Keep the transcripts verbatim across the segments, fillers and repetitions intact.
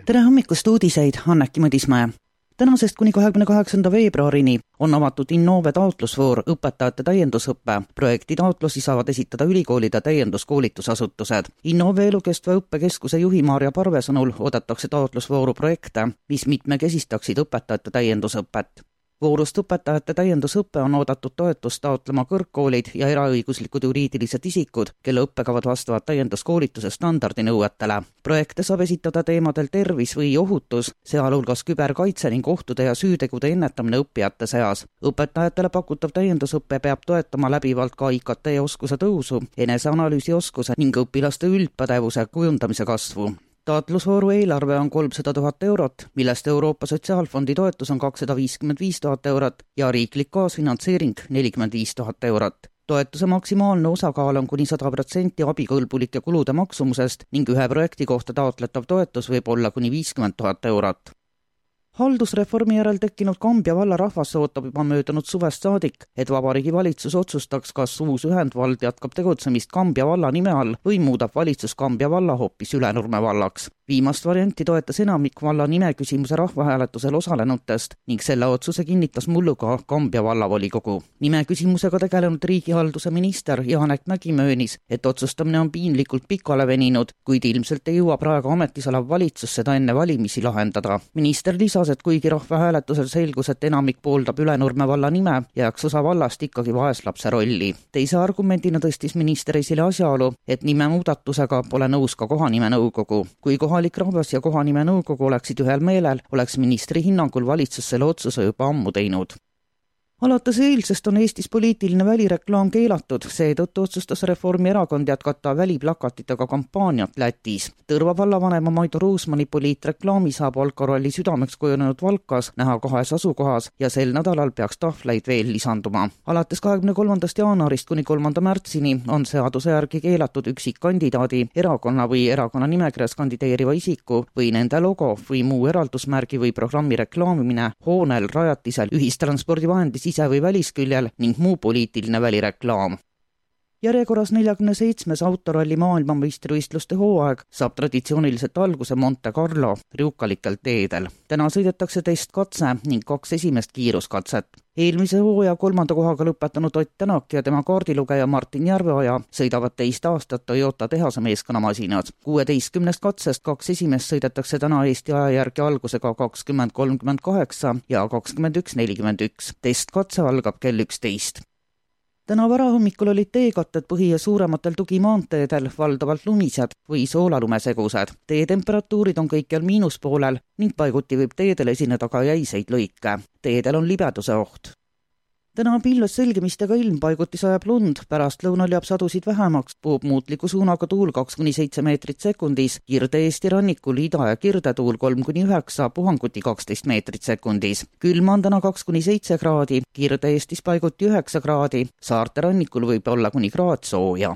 Tere hommikust uudiseid, Anneki Mõdismäe. Tänasest kuni kahekümne kaheksanda veebruarini on avatud Innove taotlusvoor õpetajate täiendusõppe. Projekti taotlusi saavad esitada ülikoolide täienduskoolitusasutused. Innove elukestva õppekeskuse juhi Maarja Parve sõnul oodatakse taotlusvooru projekte, mis mitmekesistaksid õpetajate täiendusõpet. Voorust õpetajate täiendusõppe on oodatud toetust taotlema kõrgkoolid ja eraõiguslikud juriidilised isikud, kelle õppekavad vastavad täienduskoolituse standardinõuetele. Projekte saab esitada teemadel tervis või ohutus, sealhulgas küberkaitse ning ohtude ja süütegude ennetamine õppijate seas. Õpetajatele pakutav täiendusõppe peab toetama läbivalt ka I K T-oskuse tõusu, eneseanalüüsi oskuse ning õpilaste üldpädevuse kujundamise kasvu. Taotlusvooru eelarve on kolmsada tuhat eurot, millest Euroopa Sotsiaalfondi toetus on kakssada viiskümmend viis tuhat eurot ja riiklik kaasfinantseering nelikümmend viis tuhat eurot. Toetuse maksimaalne osakaal on kuni sada protsenti abikõlbulike kulude maksumusest ning ühe projekti kohta taotletav toetus võib olla kuni viiskümmend tuhat eurot. Haldusreformi järel tekkinud Kambja valla rahvas ootab juba möödunud suvest saadik, et Vabariigi Valitsus otsustaks, kas uus ühendvald jätkab tegutsemist Kambja valla nime all või muudab valitsus Kambja valla hoopis Ülenurme vallaks. Viimast varianti toetas enamik valla nime küsimuse rahvahääletusel osalenutest ning selle otsuse kinnitas mullu ka Kambja vallavolikogu. Nime küsimusega tegelenud riigihalduse minister Janek Mägi möönis, et otsustamine on piinlikult pikale veninud, kuid ilmselt ei jõua praegu ametis olev valitsus seda enne valimisi lahendada. Minister lisas, et kuigi rahvahääletusel selgus, et enamik pooldab Ülenurme valla nime, jääks osa vallast ikkagi vaeslapse rolli. Teise argumendina tõstis minister esile asjaolu, et nime muudatusega pole nõus ka kohanime nõukogu. Kui kohalik rahvas ja kohanime nõukogu oleksid ühel meelel, oleks ministri hinnangul valitsus selle otsuse juba ammu teinud. Alates eilsest on Eestis poliitiline välireklaam keelatud, seetõttu otsustas Reformierakond jätkata väliplakatitega kampaaniat Lätis. Tõrva vallavanema Maido Ruusmani poliitreklaami saab alkoralli südameks kujunenud Valkas näha kahes asukohas ja sel nädalal peaks tahvleid veel lisanduma. Alates kahekümne kolmandast jaanuarist kuni kolmanda märtsini on seaduse järgi keelatud üksikkandidaadi, erakonna või erakonna nimekirjas kandideeriva isiku või nende logo või muu eraldusmärgi või programmi reklaamimine hoonel, rajatisel, ühistranspordivahendis ise või välisküljel ning muu poliitiline välireklaam. Järjekorras neljakümne seitsmes autoralli maailmameistrivõistluste hooaeg saab traditsiooniliselt alguse Monte Carlo riukalikel teedel. Täna sõidetakse testkatse ning kaks esimest kiiruskatset. Eelmise hooaja kolmanda kohaga lõpetanud Ott Tänak ja tema kaardilugeja Martin Järveoja sõidavad teist aastat Toyota tehase meeskonnamasinad. kuueteistkümnest katsest kaks esimest sõidetakse täna Eesti aja järgi algusega kakskümmend kolmkümmend kaheksa ja kakskümmend üks nelikümmend üks. Testkatse algab kell üksteist. Täna varahommikul olid teekatted põhi- ja suurematel tugimaanteedel valdavalt lumised või soolalumesegused. Teetemperatuurid on kõikjal miinuspoolel ning paiguti võib teedel esineda ka jäiseid lõike. Teedel on libeduse oht. Täna pilves selgimistega ilm, paiguti sajab lund, pärast lõunal jääb sadusid vähemaks, puhub muutliku suunaga tuul kaks kuni seitse meetrit sekundis, Kirde-Eesti rannikul ida- ja kirdetuul kolm kuni üheksa, puhanguti kaksteist meetrit sekundis. Külma on täna kaks kuni seitse kraadi, Kirde-Eestis paiguti üheksa kraadi, saarte rannikul võib olla kuni kraad sooja.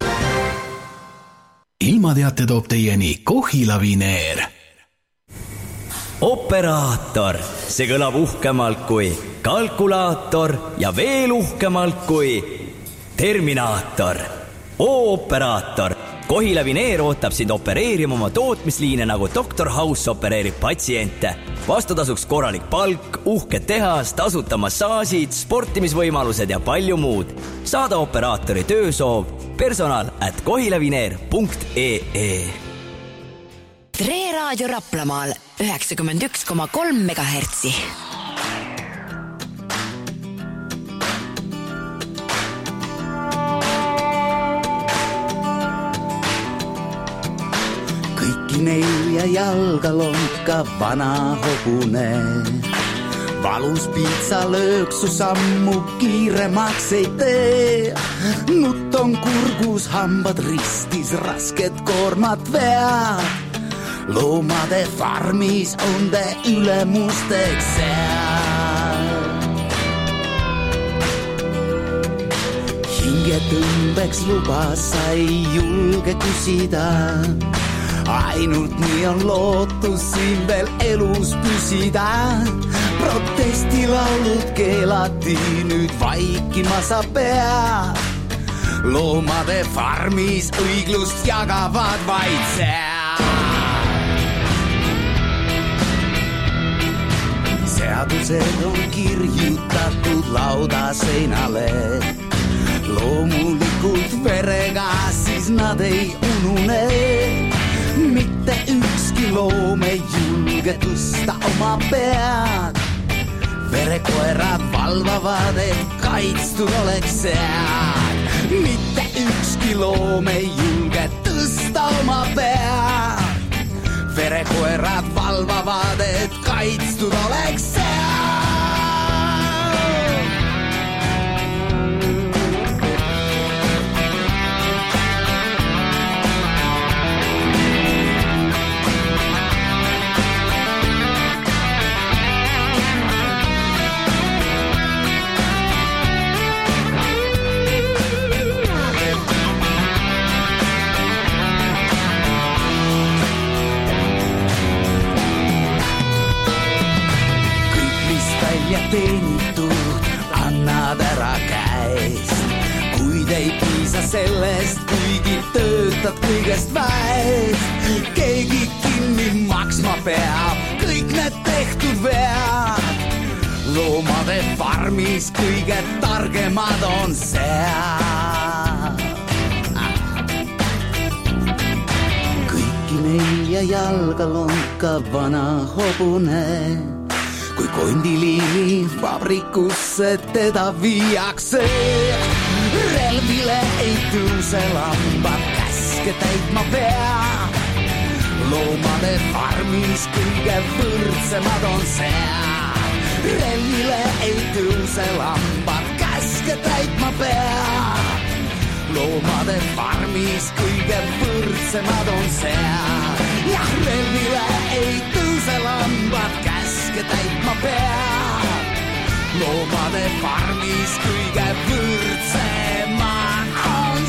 Ilmateate toob teieni Kohila Vineer. Operaator, see kõlab uhkemalt kui kalkulaator ja veel uhkemalt kui terminaator. O-operaator. Kohila Vineer ootab sind opereerima oma tootmisliine nagu doktor House opereerib patsiente. Vastutasuks korralik palk, uhke tehas, tasuta massaasid, sportimisvõimalused ja palju muud. Saada operaatori töösoov personal at kohilavineer punkt ee. Tre raadio Raplamaal üheksakümmend üks koma kolm megahertsi. Kõiki nelja jalga lonka vana hobune. Valus piitsa lööksu sammu kiiremaks ei tee. Nutt on kurgus, hambad ristis, rasked koormat vead. Loomade farmis on te ülemusteks seal. Hinge tõmbeks lubas, sa ei julge küsida. Ainult nii on lootus siin veel elus püsida. Protestilaulud keelati, nüüd vaikima sa pead. Loomade farmis õiglust jagavad vaid seal. seadused on kirjutatud laudaseinale. Loomulikult verega siis nad ei unune. Mitte ükski loom ei julge tõsta oma pead. Verekoerad valvavad, et kaitstud oleks sead. Mitte ükski loom ei julge tõsta oma pead. Verekoerad valvavad, et kaitstud oleks sead. Ja teenitud annad ära käest. Kuid ei piisa sellest, kuigi töötad kõigest väest. Keegi kinni maksma peab kõik need tehtud vead. Loomade farmis kõige targemad on sead. Kõiki nelja jalga lonka vana hobune. Kui kondiliini vabrikusse teda viiakse. Relvile ei tõuse lambad, käske täitma pea. Loomade farmis kõige võrdsemad on sead. Relvile ei tõuse lambad, käske täitma pea. Loomade farmis kõige võrdsemad on sead. Jah, relvile ei tõuse lambad, käske täitma pea. Loomade farmis kõige võrdsemad on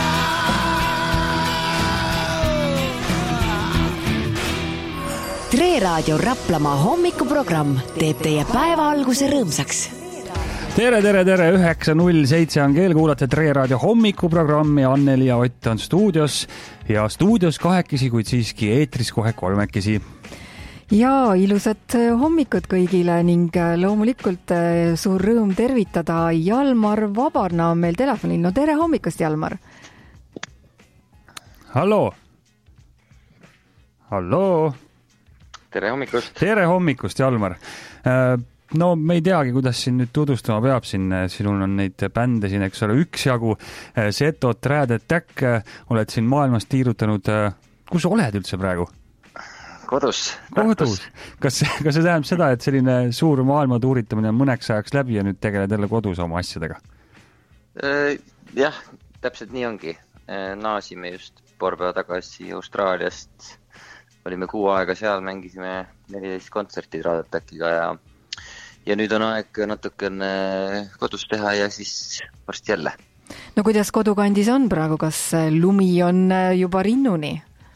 sead. Tre Raadio Raplamaa hommikuprogramm teeb teie päeva alguse rõõmsaks. Tere, tere, tere, üheksa null seitse on keel, kuulate Tre Raadio hommikuprogrammi, Anneli ja Ott on stuudios ja stuudios kahekesi, kuid siiski eetris kohe kolmekesi. Ja ilusat hommikut kõigile ning loomulikult suur rõõm tervitada Jalmar Vabarna on meil telefonil. No tere hommikust, Jalmar! Hallo! Hallo! Tere hommikust! Tere hommikust, Jalmar! No me ei teagi, kuidas siin nüüd tutvustama peab siin. Sinul on neid bände siin, eks ole, üks jagu. Setot, Rad Attack, oled siin maailmas tiirutanud. Kus oled üldse praegu? Kodus. Kodus. Kas, kas see tähendab seda, et selline suur maailma tuuritamine on mõneks ajaks läbi ja nüüd tegeled jälle kodus oma asjadega? Jah, täpselt nii ongi. Naasime just paar päeva tagasi Austraaliast. Olime kuu aega seal, mängisime neliteist kontserti Rad Attackiga ja Ja nüüd on aeg natukene kodus teha ja siis varsti jälle. No kuidas kodukandis on praegu? Kas lumi on juba rinnuni?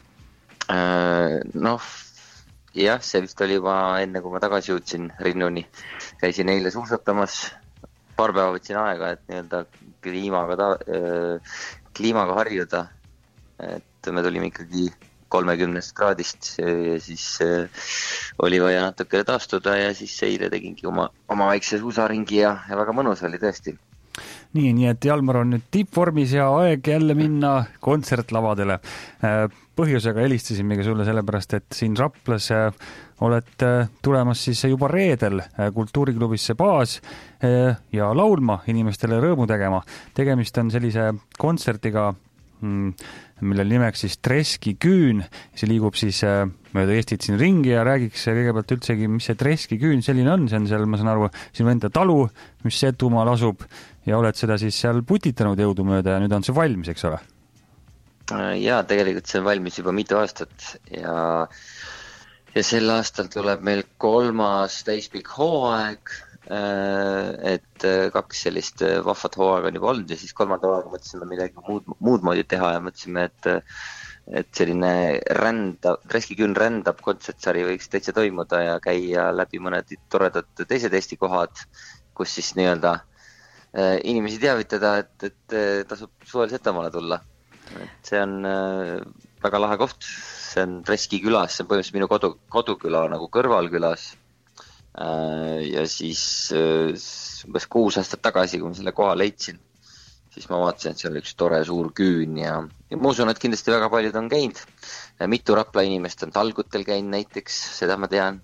Noh, jah, see vist oli juba enne, kui ma tagasi jõudsin rinnuni. Käisin eile suusatamas. Paar päeva võtsin aega, et nii-öelda kliimaga, ta, kliimaga harjuda. Et me tulime ikkagi kolmekümnest kraadist ja siis oli vaja natukene taastuda ja siis eile tegingi oma, oma väikse suusaringi ja, ja väga mõnus oli tõesti. Nii, nii et Jalmar on nüüd tippvormis ja aeg jälle minna kontsertlavadele. Põhjusega helistasimegi sulle sellepärast, et siin Raplas oled tulemas siis juba reedel kultuuriklubisse Baas ja laulma inimestele rõõmu tegema. Tegemist on sellise kontsertiga, millel nimeks siis Treski küün. See liigub siis mööda Eestit siin ringi ja räägiks kõigepealt üldsegi, mis see Treski küün selline on. See on seal, ma saan aru, sinu enda talu, mis Setumaal asub ja oled seda siis seal putitanud jõudumööda ja nüüd on see valmis, eks ole? Jaa, tegelikult see on valmis juba mitu aastat ja, ja sel aastal tuleb meil kolmas täispikk hooaeg, et kaks sellist vahvat hooaega on juba olnud ja siis kolmanda hooaega mõtlesime midagi muud, muud moodi teha ja mõtlesime, et, et selline rända, Treski küün rändab kontsertsari võiks täitsa toimuda ja käia läbi mõned toredad teised Eesti kohad, kus siis nii-öelda inimesi teavitada, et, et tasub suvel Setomaale tulla. Et see on väga lahe koht, see on Treski külas, see on põhimõtteliselt minu kodu, koduküla nagu kõrvalkülas. ja siis umbes kuus aastat tagasi, kui ma selle koha leidsin, siis ma vaatasin, et seal oli üks tore suur küün ja, ja ma usun, et kindlasti väga paljud on käinud. Mitu Rapla inimest on talgutel käinud näiteks, seda ma tean.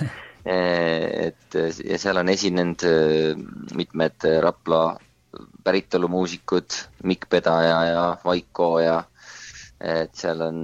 et, ja seal on esinenud mitmed Rapla päritolumuusikud, Mikk Pedaja ja Vaiko ja et seal on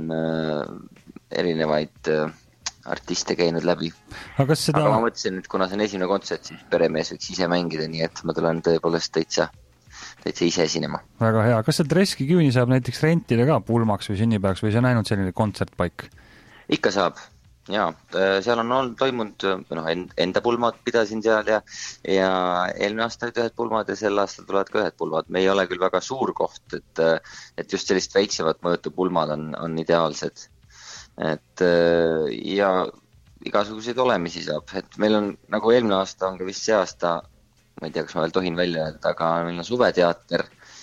erinevaid artiste käinud läbi. Aga, seda... Aga ma mõtlesin, et kuna see on esimene kontsert, siis peremees võiks ise mängida, nii et ma tulen tõepoolest täitsa, täitsa ise esinema. Väga hea. Kas see Treski küüni saab näiteks rentida ka pulmaks või sünnipäevaks või see on ainult selline kontsertpaik? Ikka saab, jaa. Seal on olnud toimunud, noh, enda pulmad pidasin seal ja, ja eelmine aasta olid ühed pulmad ja sel aastal tulevad ka ühed pulmad. Me ei ole küll väga suur koht, et, et just sellist väiksemat mõõtu pulmad on, on ideaalsed. Et ja igasuguseid olemisi saab, et meil on nagu eelmine aasta on ka vist see aasta, ma ei tea, kas ma veel tohin välja öelda, aga meil on suveteater,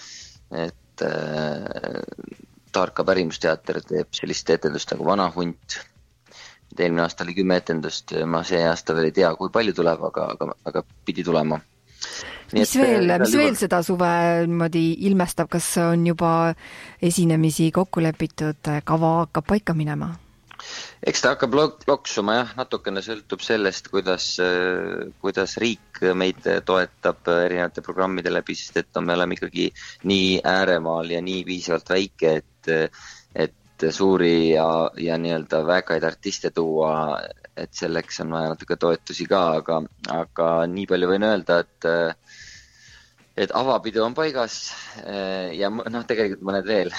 et äh, Taarka pärimusteater teeb sellist etendust nagu Vana hunt. Eelmine aasta oli kümme etendust, ma see aasta veel ei tea, kui palju tuleb, aga, aga, aga pidi tulema. Mis, et, veel, mis juba... veel seda suve ilmestab, kas on juba esinemisi kokku lepitud, kava hakkab paika minema? Eks ta hakkab loksuma, jah, natukene sõltub sellest, kuidas, kuidas riik meid toetab erinevate programmide läbi, sest et me oleme ikkagi nii ääremaal ja nii piisavalt väike, et, et suuri ja, ja nii-öelda väekaid artiste tuua, et selleks on vaja natuke toetusi ka, aga, aga nii palju võin öelda, et, et avapidu on paigas ja noh, tegelikult mõned veel.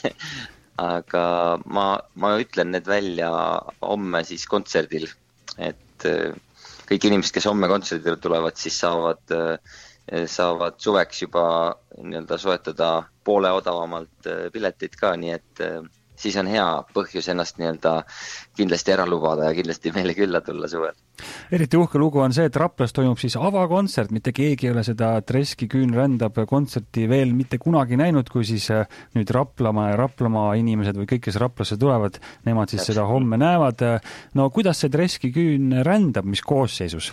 Aga ma, ma ütlen need välja homme siis kontserdil, et kõik inimesed, kes homme kontserdil tulevad, siis saavad, saavad suveks juba nii-öelda soetada poole odavamalt piletid ka, nii et siis on hea põhjus ennast nii-öelda kindlasti ära lubada ja kindlasti meile külla tulla suvel. Eriti uhke lugu on see, et Raplas toimub siis avakontsert, mitte keegi ei ole seda Treski küün rändab kontserti veel mitte kunagi näinud, kui siis nüüd Raplamaa ja Raplamaa inimesed või kõik, kes Raplasse tulevad, nemad siis seda homme näevad. No kuidas see Treski küün rändab, mis koosseisus?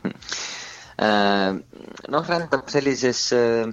noh, rändab sellises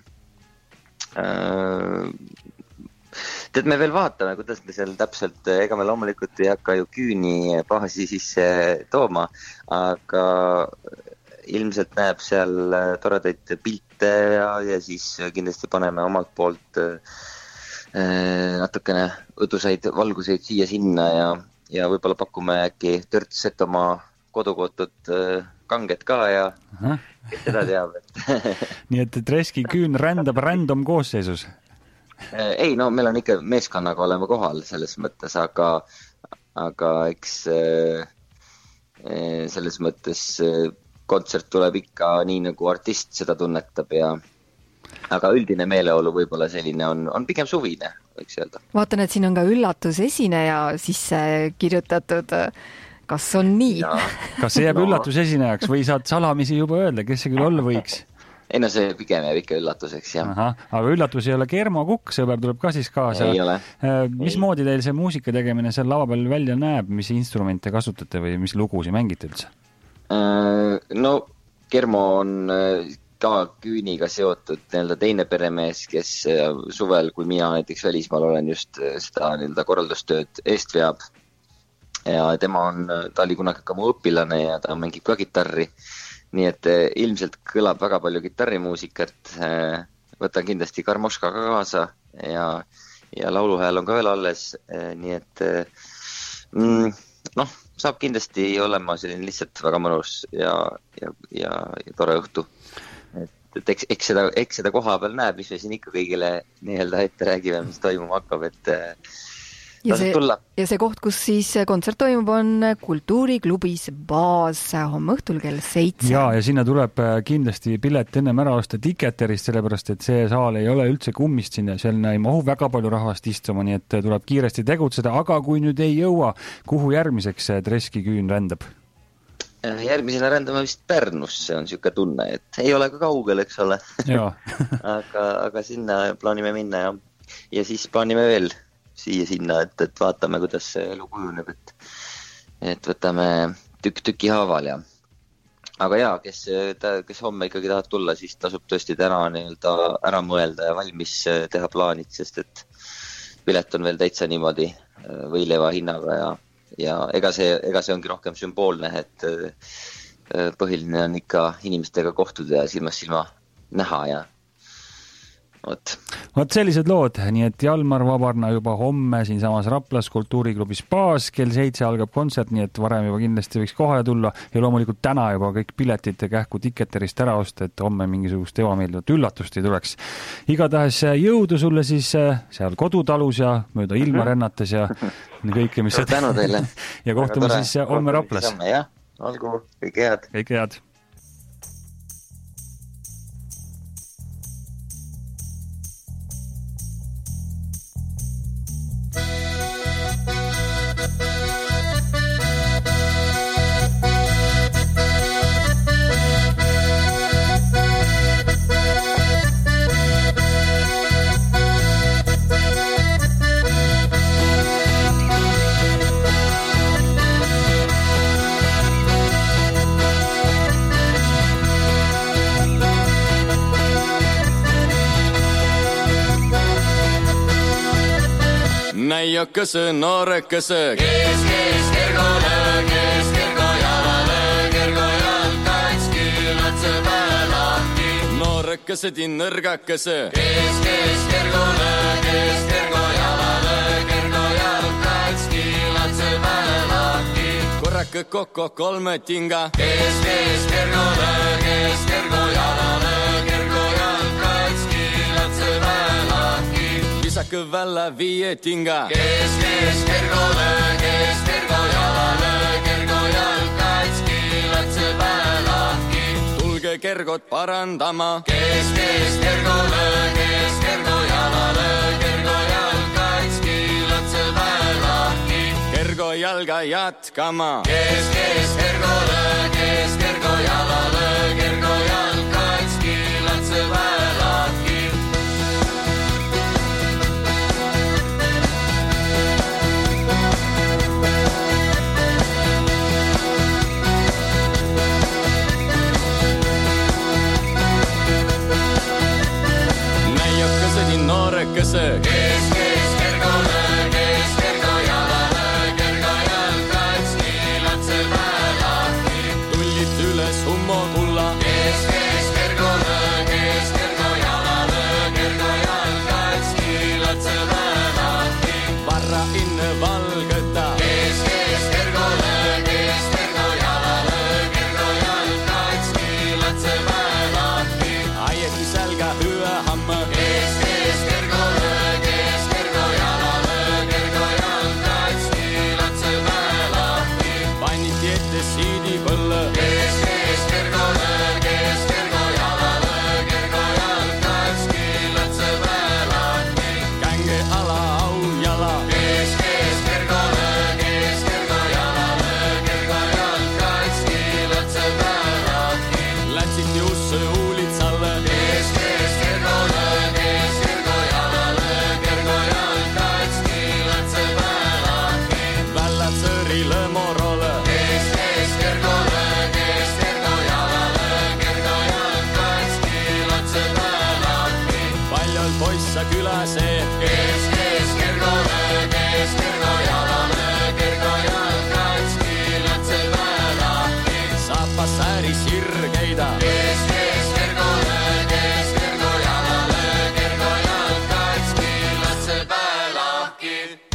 tead, me veel vaatame, kuidas me seal täpselt, ega me loomulikult ei hakka ju küüni baasi sisse tooma, aga ilmselt näeb seal toredaid pilte ja, ja siis kindlasti paneme omalt poolt natukene õdusaid valguseid siia sinna ja, ja võib-olla pakume äkki törtset oma kodukootud kanget ka ja Aha. kes seda teab. Et nii et Treski küün rändab random koosseisus? Ei, no meil on ikka meeskonnaga olema kohal selles mõttes, aga, aga eks selles mõttes kontsert tuleb ikka nii, nagu artist seda tunnetab ja aga üldine meeleolu võib-olla selline on, on pigem suvine, võiks öelda. Vaatan, et siin on ka üllatusesineja sisse kirjutatud. Kas on nii? Kas see jääb no. üllatusesinejaks või saad salamisi juba öelda, kes see küll olla võiks? Ei no see pigem jääb ikka üllatuseks, jah. Aha, aga üllatus ei ole Germo Kukk, sõber tuleb ka siis kaasa. Ei ole. Mis ei. moodi teil see muusika tegemine seal lava peal välja näeb, mis instrumente kasutate või mis lugusi mängite üldse? No Germo on ka küüniga seotud nii-öelda teine peremees, kes suvel, kui mina näiteks välismaal olen just seda nii-öelda korraldustööd eest veab. Ja tema on, ta oli kunagi ka mu õpilane ja ta mängib ka kitarri. Nii et ilmselt kõlab väga palju kitarrimuusikat, võtan kindlasti Karmoška ka kaasa ja, ja lauluhääl on ka veel alles, nii et mm, noh, saab kindlasti olema selline lihtsalt väga mõnus ja, ja, ja, ja tore õhtu. Et, et eks, eks, seda, eks seda koha peal näeb, mis me siin ikka kõigile nii-öelda ette räägime, mis toimuma hakkab, et ja see, ja see koht, kus siis kontsert toimub, on Kultuuriklubis Baas homme õhtul kell seitse. Ja, ja sinna tuleb kindlasti pilet ennem ära osta Ticketerist, sellepärast et see saal ei ole üldse kummist sinna, seal ei mahu väga palju rahvast istuma, nii et tuleb kiiresti tegutseda, aga kui nüüd ei jõua, kuhu järgmiseks Treski küün rändab? Järgmisena rändame vist Pärnusse, on siuke tunne, et ei ole ka kaugel, eks ole. aga, aga sinna plaanime minna ja, ja siis plaanime veel siia sinna, et, et vaatame, kuidas see elu kujuneb, et, et võtame tükk tüki haaval ja aga jaa, kes, kes homme ikkagi tahab tulla, siis tasub tõesti täna nii-öelda ära mõelda ja valmis teha plaanid, sest et pilet on veel täitsa niimoodi võileiva hinnaga ja, ja ega, see, ega see ongi rohkem sümboolne, et põhiline on ikka inimestega kohtuda ja silmas silma näha ja Ot. Vot sellised lood, nii et Jalmar Vabarna juba homme siin samas Raplas kultuuriklubi Spaas, kell seitse algab kontsert, nii et varem juba kindlasti võiks kohale tulla ja loomulikult täna juba kõik piletite kähku Ticketerist ära osta, et homme mingisugust ebameeldivat üllatust ei tuleks. Igatahes jõudu sulle siis seal kodutalus ja mööda ilma rännates ja kõike, mis tänu teile. Ja kohtume siis homme Raplas. Jah, olgu, kõik head. Kõik head. Näijakese, noorekese, kes, kes, kergole, kes, kergo jalale, kergo jalkats, kilatse päälahti. Noorekese, tinnõrgakese, kes, kes, kergole, kes, kergo jalale, kergo jalkats, kilatse päälahti. Korrake kokko kolme tinga, kes, kes, kergole, kes, kergo jalale, kergo jalkats, kilatse päälahti. Lisake vällä viie tinga, kes, kes, kergole, kes, kergo jalale, kergo jalkats, kilatse päälahti. Tulge kergot parandama, kes, kes, kergole, kes, kergo jalale, kergo jalkats, kilatse päälahti. Kergo jalga jatkama, kes, kes, kergole, kes, kergo jalale, kergo jalkats, kilatse päälahti. Noorekese, kes, kes, kergole, kes, kergo jalale, kergo jalkats, kilatse päälahti. Tullid üles hummo kulla, kes, kes, kergole, kes, kergo jalale, kergo jalkats, kilatse päälahti. Varra inne valgõta, kes, kes, kergole, kes, kergo jalale, kergo jalkats, kilatse päälahti. Aieti sälga hüä hamma, kes, kes, kergole, kes, kergo jalale, kergo jalkats, kilatse päälahti. Panniti ette siidi põlle, kes, kes, kergole, kes, kergo jalale, kergo jalkats, kilatse päälahti. Känge ala au jala, kes, kes, kergole, kes, kergo jalale, kergo jalkats, kilatse päälahti. Lätsiti usse uulitsalle, kes, kes, kergole, kes, kergo jalale, kergo jalkats, kilatse päälahti. Vällad sõri lõmorole, kes, kes, kergole, kes, kergo jalale, kergo jalkats, kilatse päälahti. Paljol poissa külaseed, kes, kes, kergole, kes, kergo jalale, kergo jalkats, kilatse päälahti. Saapas sääri sirgeida, kes, kes, kergole, kes, kergo jalale, kergo jalkats, kilatse päälahti.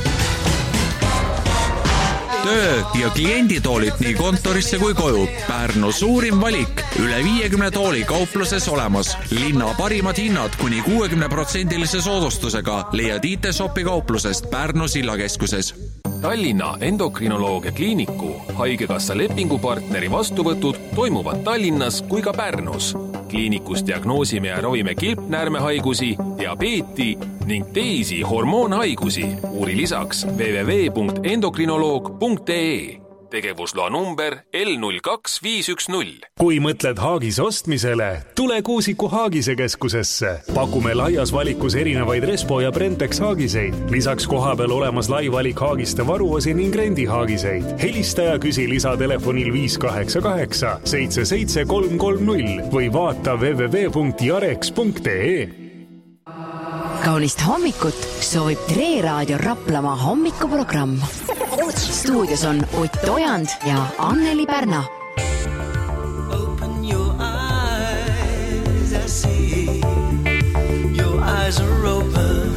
Töö ja klienditoolid nii kontorisse kui koju. Pärnu suurim valik. Üle viiekümne tooli kaupluses olemas. Linna parimad hinnad kuni kuuekümne protsendilise soodustusega leiad I T-shopi kauplusest Pärnu sillakeskuses. Tallinna endokrinoloogia kliiniku haigekassa lepingupartneri vastuvõtud toimuvad Tallinnas kui ka Pärnus. Kliinikus diagnoosime ja ravime kilpnäärmehaigusi, diabeeti ning teisi hormoonhaigusi. Uuri lisaks w w w punkt endokrinoloog punkt e e. tegevusloa number L null kaks viis üks null. Kui mõtled haagis ostmisele, tule Kuusiku Haagise keskusesse. Pakume laias valikus erinevaid Respo ja Brentex haagiseid. Lisaks kohapeal olemas lai valik haagiste varuosi ning rendihaagiseid. Helista ja küsi lisatelefonil viis kaheksa kaheksa seitse seitse kolm kolm null või vaata w w w punkt jareks punkt e e. Kaunist hommikut soovib Tre Raadio Raplamaa hommikuprogramm. Stuudios on Ott Ojand ja Anneli Pärna. Open your eyes, I see. Your eyes are open.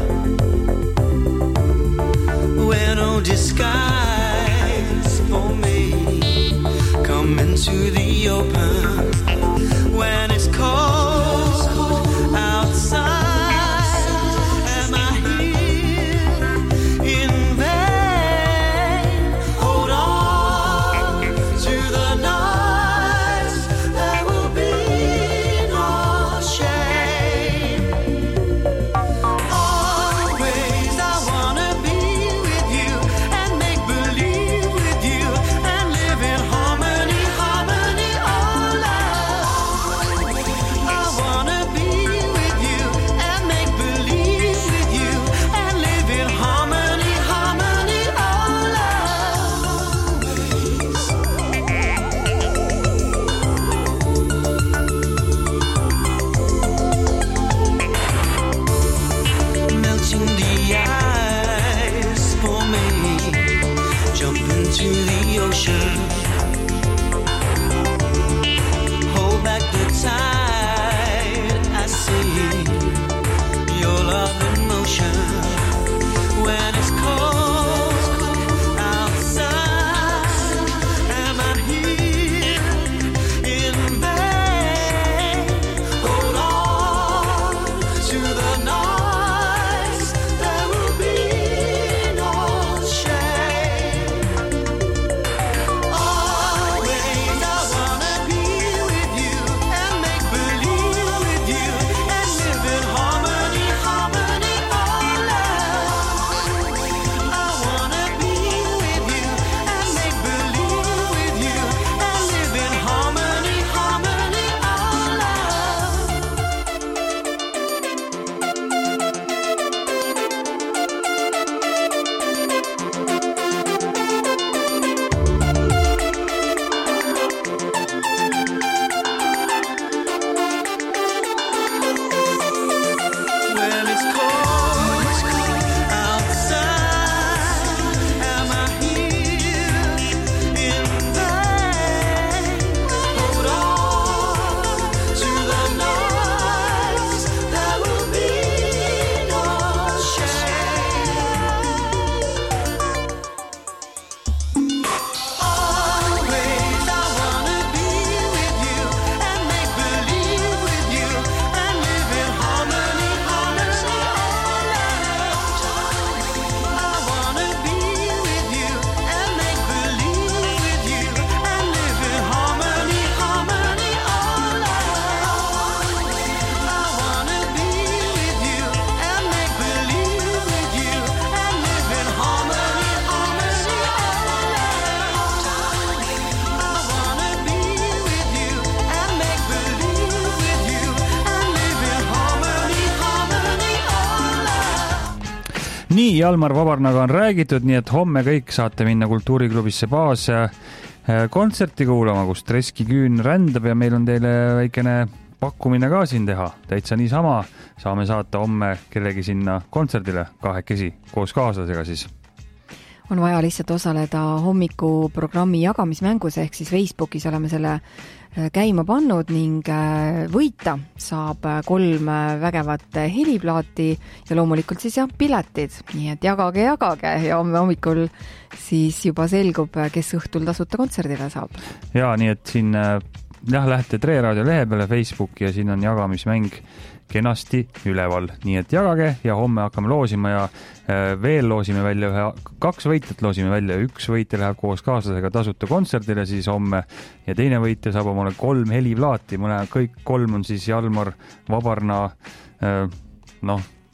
Wear no disguise for me. Come into the open. When it's cold outside. Nii, Jalmar Vabarnaga on räägitud, nii et homme kõik saate minna kultuuriklubisse Baas kontserti kuulama, kus Treski Küün rändab ja meil on teile väikene pakkumine ka siin teha. Täitsa niisama saame saata homme kellegi sinna kontserdile kahekesi koos kaaslasega siis. On vaja lihtsalt osaleda hommikuprogrammi jagamismängus, ehk siis Facebookis oleme selle käima pannud ning võita saab kolm vägevat heliplaati ja loomulikult siis jah, piletid. Nii et jagage, jagage ja homme hommikul siis juba selgub, kes õhtul tasuta kontserdile saab. Ja nii et siin jah, lähete Tre Raadio lehe peale Facebooki ja siin on jagamismäng kenasti üleval. Nii et jagage ja homme hakkame loosima ja veel loosime välja ühe, kaks võitjat loosime välja. Üks võitja läheb koos kaaslasega tasuta kontserdile siis homme ja teine võitja saab omale kolm heliplaati. Mõne kõik kolm on siis Jalmar Vabarna noh,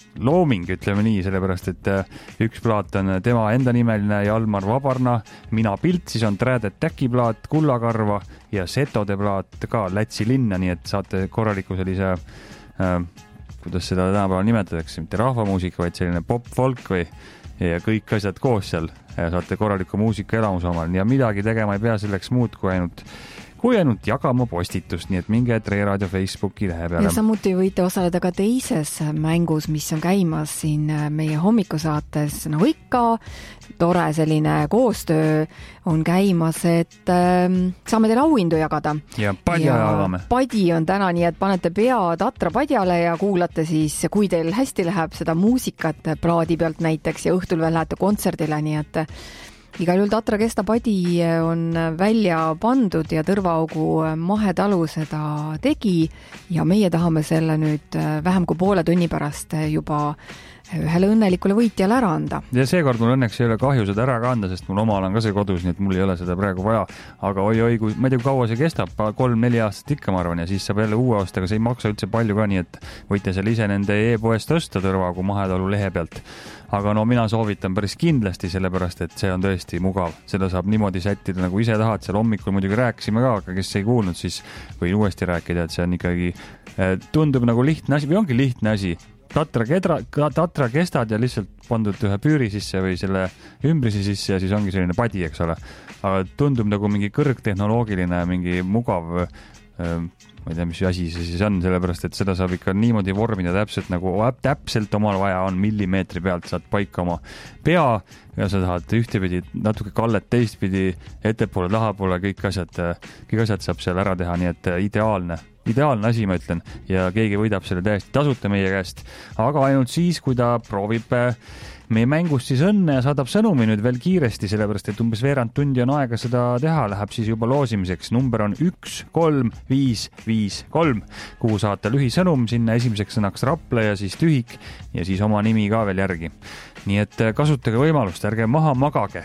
looming, ütleme nii, sellepärast, et üks plaat on tema enda nimeline Jalmar Vabarna, Mina Pilt, siis on Trädet Täki plaat, Kullakarva ja Setode plaat ka Lätsi linna, nii et saate korraliku sellise, äh, kuidas seda tänapäeval nimetatakse, mitte rahvamuusika, vaid selline pop-folk või ja kõik asjad koos seal ja saate korraliku muusika elamus omal ja midagi tegema ei pea selleks muud kui ainult kui ainult jagama postitust, nii et minge Tre Raadio Facebooki lehe peale. Ja samuti võite osaleda ka teises mängus, mis on käimas siin meie hommikusaates, nagu ikka, tore selline koostöö on käimas, et äh, saame teile auhindu jagada. Ja padja jagame. Padi on täna, nii et panete pea Tatra padjale ja kuulate siis, kui teil hästi läheb seda muusikat plaadi pealt näiteks ja õhtul veel lähete kontserdile, nii et igal juhul Tatra Kesta padi on välja pandud ja Tõrvaaugu mahetalu seda tegi ja meie tahame selle nüüd vähem kui poole tunni pärast juba ühele õnnelikule võitjale ära anda. Ja seekord mul õnneks ei ole kahju seda ära ka anda, sest mul omal on ka see kodus, nii et mul ei ole seda praegu vaja. Aga oi-oi, kui, ma ei tea, kaua see kestab, kolm-neli aastat ikka, ma arvan, ja siis saab jälle uue osta, aga see ei maksa üldse palju ka, nii et võite seal ise nende e-poest osta Tõrvaaugu mahetalu lehe pealt. Aga no mina soovitan päris kindlasti, sellepärast, et see on tõesti mugav. Seda saab niimoodi sättida, nagu ise tahad. Seal hommikul muidugi rääkisime ka, aga kes ei kuulnud, siis võin uuesti rääkida, et see on ikkagi, tundub nagu lihtne asi, või ongi lihtne asi. Tatra, kedra, tatra kestad ja lihtsalt pandud ühe püüri sisse või selle ümbrisi sisse ja siis ongi selline padi, eks ole. Aga tundub nagu mingi kõrgtehnoloogiline, mingi mugav, ma ei tea, mis asi see siis on, sellepärast, et seda saab ikka niimoodi vormida täpselt nagu täpselt omal vaja on millimeetri pealt, saad paika oma pea ja sa tahad ühtepidi natuke kallet teistpidi, ettepoole, tahapoole, kõik asjad, kõik asjad saab seal ära teha, nii et ideaalne. Ideaalne asi, ma ütlen, ja keegi võidab selle täiesti tasuta meie käest, aga ainult siis, kui ta proovib meie mängust siis õnne ja saadab sõnumi nüüd veel kiiresti, sellepärast, et umbes veerand tundi on aega seda teha, läheb siis juba loosimiseks. Number on üks kolm viis viis kolm, kuhu saate lühisõnum, sinna esimeseks sõnaks Rapla ja siis tühik ja siis oma nimi ka veel järgi. Nii et kasutage võimalust, ärge maha magage.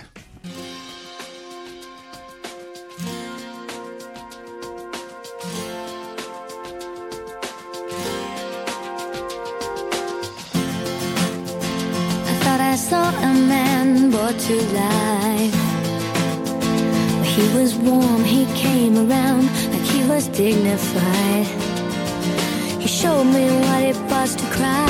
I saw a man brought to life. He was warm, he came around like he was dignified. He showed me what it was to cry.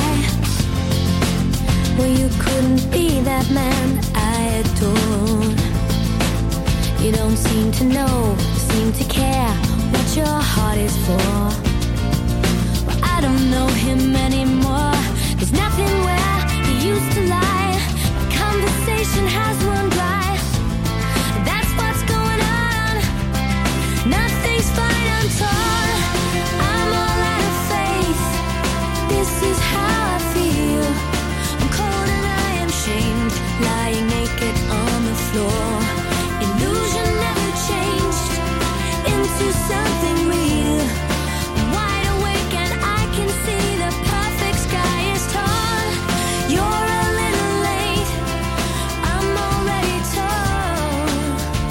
Well, you couldn't be that man I adored. You don't seem to know, seem to care what your heart is for. Well, I don't know him anymore. There's nothing where he used to lie. Conversation has run dry. That's what's going on. Nothing's fine, I'm torn. I'm all out of faith. This is how I feel. I'm cold and I am shamed, lying naked on the floor. Illusion never changed into something real. Wide awake and I can see the perfect sky is torn. You're a little late, I'm already torn.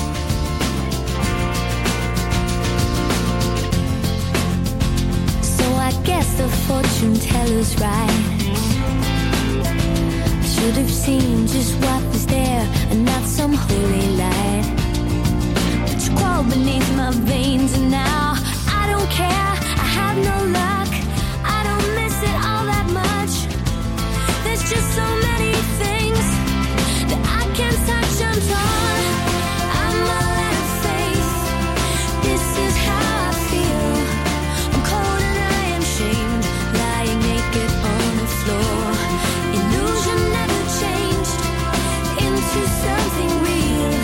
So I guess the fortune teller's right. I should have seen just what was there and not some holy light. But you crawl beneath my veins and now I don't care, I have no luck. I don't miss it all that much. There's just so many things that I can't touch, I'm torn. I'm all out of faith. This is how I feel. I'm cold and I am shamed, lying naked on the floor. Illusion never changed into something real.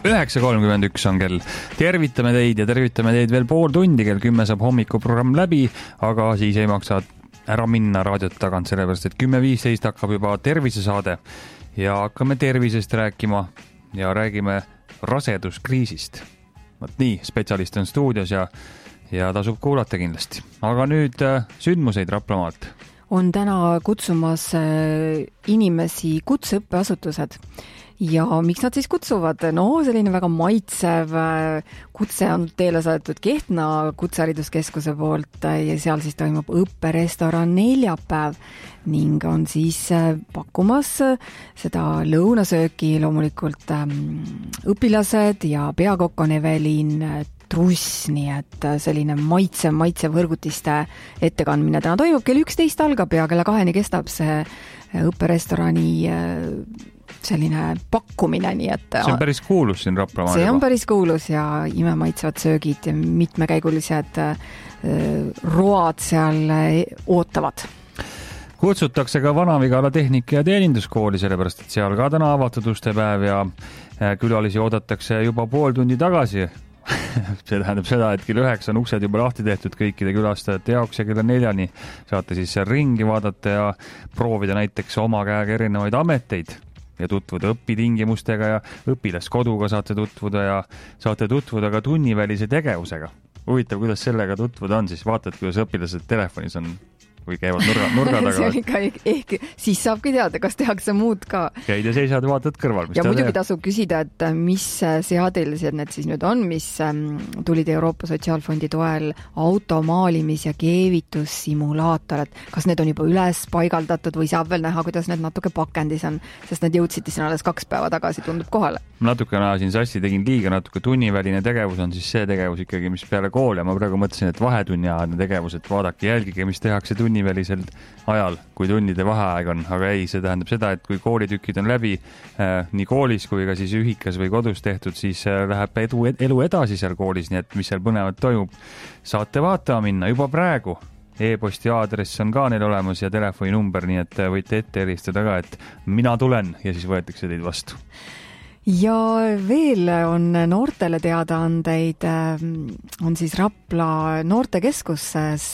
üheksa kolmkümmend üks on kell. Tervitame teid ja tervitame teid veel pool tundi, kell kümme saab hommikuprogramm läbi, aga siis ei maksa ära minna raadiot tagant, sellepärast et kümme viisteist hakkab juba tervisesaade ja hakkame tervisest rääkima ja räägime raseduskriisist. Võt nii, spetsialist on stuudios ja, ja tasub kuulata kindlasti. Aga nüüd äh, sündmuseid Raplamaalt. On täna kutsumas äh, inimesi kutseõppeasutused. Ja miks nad siis kutsuvad? No selline väga maitsev kutse on teele saadetud Kehtna kutsehariduskeskuse poolt ja seal siis toimub õpperestoran neljapäev ning on siis pakkumas seda lõunasööki loomulikult õpilased ja peakokk on Evelin Truss, nii et selline maitsev, maitsev võrgutiste ettekandmine täna toimub. Kell üksteist algab ja kella kaheni kestab see õpperestorani selline pakkumine, nii et see on päris kuulus siin Raplamaal. See on päris kuulus ja imemaitsevad söögid ja mitmekäigulised road seal ootavad. Kutsutakse ka Vana-Vigala tehnika- ja teeninduskooli, sellepärast et seal ka täna avatud ustepäev ja külalisi oodatakse juba pool tundi tagasi. See tähendab seda, et kell üheksa on uksed juba lahti tehtud kõikide külastajate jaoks ja kella neljani saate siis seal ringi vaadata ja proovida näiteks oma käega erinevaid ameteid ja tutvuda õpitingimustega ja õpilaskoduga saate tutvuda ja saate tutvuda ka tunnivälise tegevusega. Huvitav, kuidas sellega tutvuda on, siis vaatad, kuidas õpilased telefonis on või käivad nurga, nurga taga. See on ikka, ehk siis saabki teada, kas tehakse muud ka. Käid ja seisad ja vaatad kõrval. Ja muidugi tasub küsida, et mis seadelised need siis nüüd on, mis tulid Euroopa Sotsiaalfondi toel automaalimis- ja keevitussimulaator, et kas need on juba üles paigaldatud või saab veel näha, kuidas need natuke pakendis on, sest need jõudsid siin alles kaks päeva tagasi, tundub kohale. Natuke näha siin sassi tegin liiga, natuke tunniväline tegevus on siis see tegevus ikkagi, mis peale kool ja ma praegu mõtlesin, et vahetunniaadne tegevus, et vaadake, jälgige, mis tehakse tunnivälisel ajal, kui tunnide vaheaeg on, aga ei, see tähendab seda, et kui koolitükid on läbi äh, nii koolis kui ka siis ühikas või kodus tehtud, siis äh, läheb edu, elu edasi seal koolis, nii et mis seal põnevat toimub, saate vaatama minna juba praegu. E-posti aadress on ka neil olemas ja telefoninumber, nii et võite ette helistada ka, et mina tulen ja siis võetakse teid vastu. Ja veel on noortele teadaandeid, on siis Rapla noortekeskuses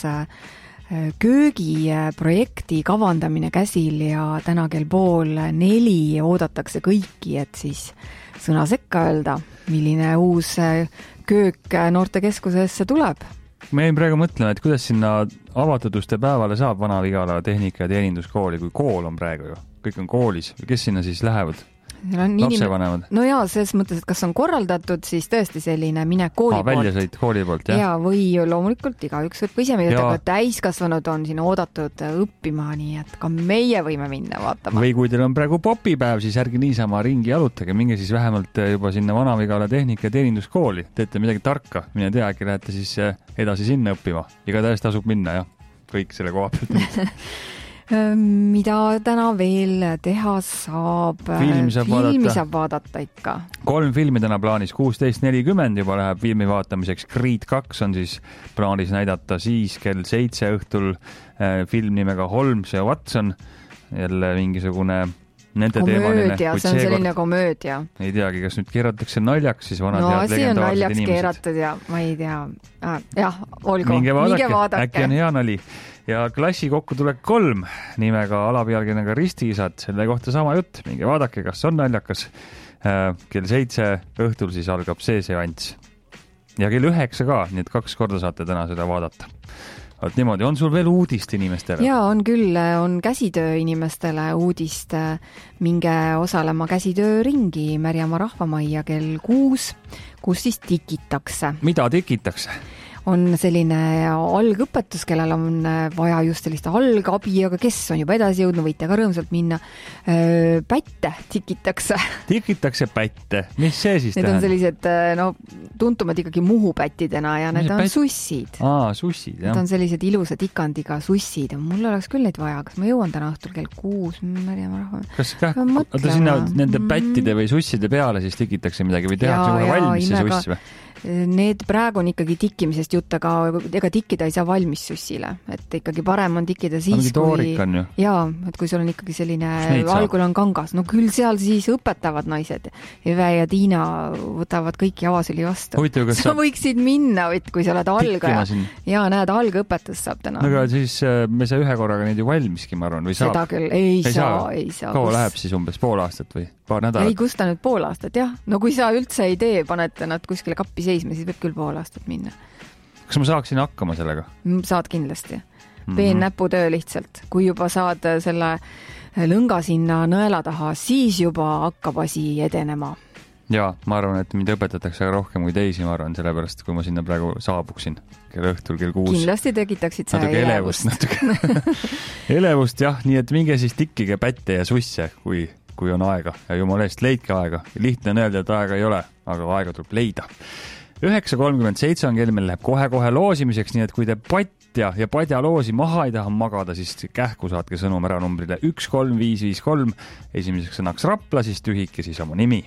köögiprojekti kavandamine käsil ja täna kell pool neli oodatakse kõiki, et siis sõna sekka öelda, milline uus köök noortekeskusesse tuleb. Me jäin praegu mõtlema, et kuidas sinna avatud uste päevale saab Vana-Vigala tehnika- ja teeninduskooli, kui kool on praegu ju. Kõik on koolis. Kes sinna siis lähevad? Lapsevanemad. No jaa, selles mõttes, et kas on korraldatud, siis tõesti selline mine kooli ah, poolt. Väljasõit kooli poolt, jah? Jaa, või loomulikult igaüks võib ise midagi, aga täiskasvanud on siin oodatud õppima, nii et ka meie võime minna vaatama. Või kui teil on praegu popipäev, siis ärgi niisama ringi jalutage, minge siis vähemalt juba sinna Vana-Vigala tehnika- ja teeninduskooli. Teete midagi tarka, mine tea, äkki lähete siis edasi sinna õppima. Iga täiesti tasub minna, jah. Kõik selle koha pealt. Mida täna veel teha saab? Filmi saab, filmi vaadata. saab vaadata ikka. Kolm filmi täna plaanis, kuusteist nelikümmend juba läheb filmi vaatamiseks. Creed kaks on siis plaanis näidata siis kell seitse õhtul film nimega Holmes ja Watson. Jälle mingisugune nende teemaline. Komöödia, see on selline komöödia. Ei teagi, kas nüüd keeratakse naljaks, siis vanad no, head legendaarsed inimesed. No, see on naljaks keeratud ja ma ei tea. Ah, jah, olgu, minge vaadake, minge vaadake. Äkki on hea nali. Ja klassi kokku tuleb kolm nimega alapealkirjaga Ristiisad. Selle kohta sama jutt. Minge vaadake, kas on naljakas. Kell seitse õhtul siis algab see seanss. Ja kell üheksa ka, nii et kaks korda saate täna seda vaadata. Oot, niimoodi, on sul veel uudist inimestele? Jaa, on küll, on käsitöö inimestele uudist. Minge osalema käsitöö ringi Märjamaa rahvamajja kell kuus, kus siis tikitakse. Mida tikitakse? On selline algõpetus, kellel on vaja just sellist algabi, aga kes on juba edasi jõudnud, võite ka rõõmsalt minna. Pätte tikitakse. Tikitakse pätte. Mis see siis need tähendab? On sellised, no, tuntumad ikkagi muhupättidena ja need on pätt? sussid. Aa, sussid, jah. Need on sellised ilusad ikandiga sussid. Mul oleks küll neid vaja, kas ma jõuan täna õhtul kell kuus? Kas ka, oota sinna nende pättide või susside peale siis tikitakse midagi või tehakse kohe valmis see suss või? Need praegu on ikkagi tikkimisest sellist juttu, aga ega tikkida ei saa valmis sussile, et ikkagi parem on tikkida siis, kui jaa, et kui sul on ikkagi selline algul on kangas, no küll seal siis õpetavad naised. Eve ja Tiina võtavad kõiki avasüli vastu. Huvitav, sa võiksid minna, kui sa oled algaja. Ja näed, algõpetus saab täna. Aga siis me saa ühe korraga neid ju valmiski, ma arvan, või saab? Seda küll, ei, ei saa, ei saa. Kaua läheb siis umbes pool aastat või paar nädalat? Ei, kus ta nüüd pool aastat, jah. No kui sa üldse ei tee, paned nad kuskile kappi seisma, siis võib küll pool aastat minna. Kas ma saaksin hakkama sellega? Saad kindlasti. Peen mm-hmm. näputöö lihtsalt. Kui juba saad selle lõnga sinna nõela taha, siis juba hakkab asi edenema. Jaa, ma arvan, et mind õpetatakse rohkem kui teisi, ma arvan, sellepärast, kui ma sinna praegu saabuksin kell õhtul kell kuus. Kindlasti tekitaksid sa natuke elevust. Natuke elevust, jah, nii et minge siis tikkige pätte ja susse, kui, kui on aega. Ja jumala eest, leidke aega. Lihtne on öelda, et aega ei ole, aga aega tuleb leida. üheksa kolmkümmend seitse on kell, meil läheb kohe-kohe loosimiseks, nii et kui te patja ja padja loosi maha ei taha magada, siis kähku saatke sõnum ära numbrile üks kolm viis viis kolm, esimeseks sõnaks Rapla, siis tühike, siis oma nimi.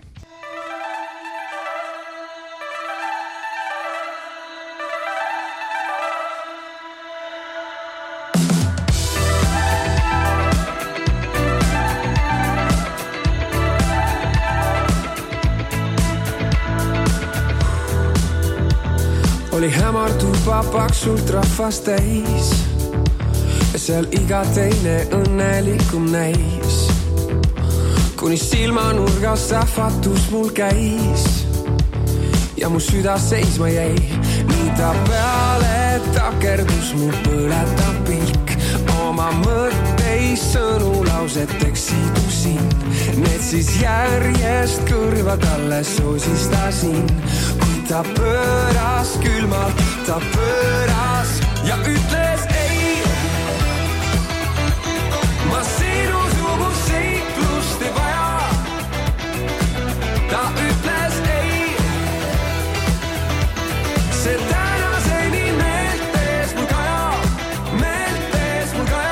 Oli hämar tuba paksult rahvast täis ja seal iga teine õnnelikum näis. Kuni silmanurgas sähvatus mul käis ja mu süda seisma jäi. Nii ta peale takerdus mu põletav pilk. Oma mõtteis sõnu lauseteks sidusin. Need siis järjest kõrvad alles sosistasin. Ta pööras külmalt, ta pööras ja ütles ei. Ma sinu sugu seiklust ei vaja. Ta ütles ei. See tänaseni meeltes mul kaja, meeltes mul kaja.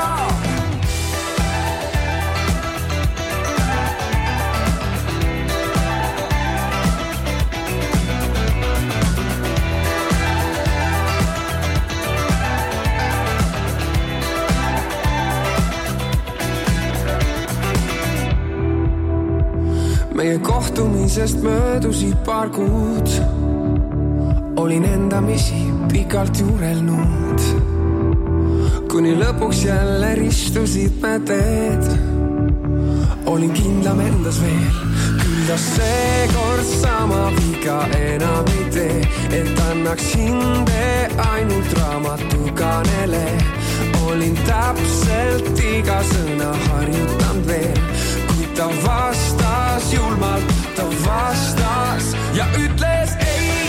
Meie kohtumisest möödusid paar kuud. Olin endamisi pikalt juurelnud. Kuni lõpuks jälle ristusid me teed. Olin kindlam endas veel. Küll ta seekord sama viga enam ei tee. Et annaks hinde ainult raamatukanele. Olin täpselt iga sõna harjutanud veel. Ta vastas julmalt, ta vastas ja ütles ei.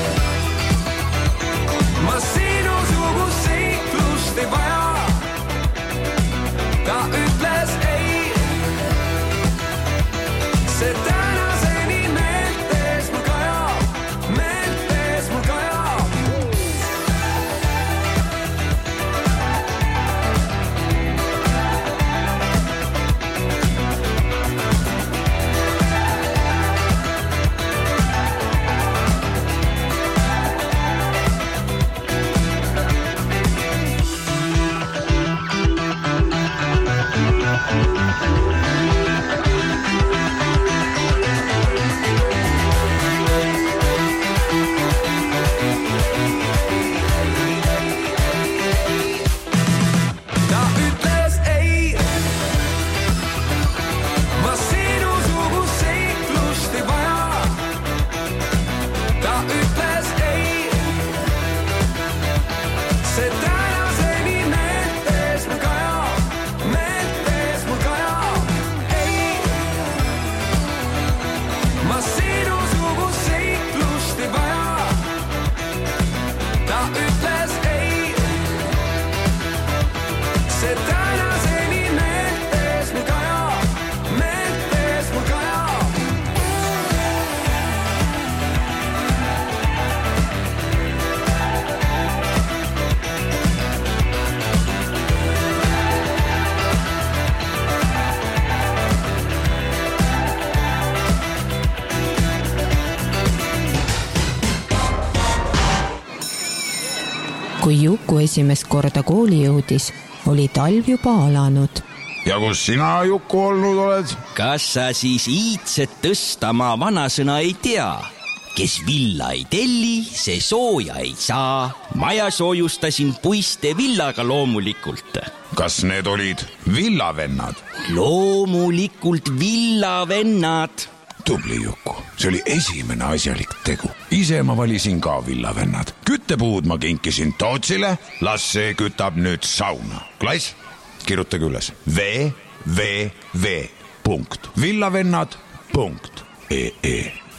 Ma sinu sugu seiklust ei vaja. Ta ütles ei. See tänaseni meeltes mul kaja, meeltes mul kaja. kui Juku esimest korda kooli jõudis, oli talv juba alanud. Ja kus sina, Juku, olnud oled? Kas sa siis iidset tõstama vanasõna ei tea? Kes villa ei telli, see sooja ei saa. Maja soojustasin puiste villaga loomulikult. Kas need olid villavennad? Loomulikult villavennad. Tubli, Juku. See oli esimene asjalik tegu. Ise ma valisin ka villavennad. Küttepuud ma kinkisin Tootsile. Las see kütab nüüd sauna. Klass, kirjutage üles. V, V, V, punkt. Villavennad, punkt. E, E.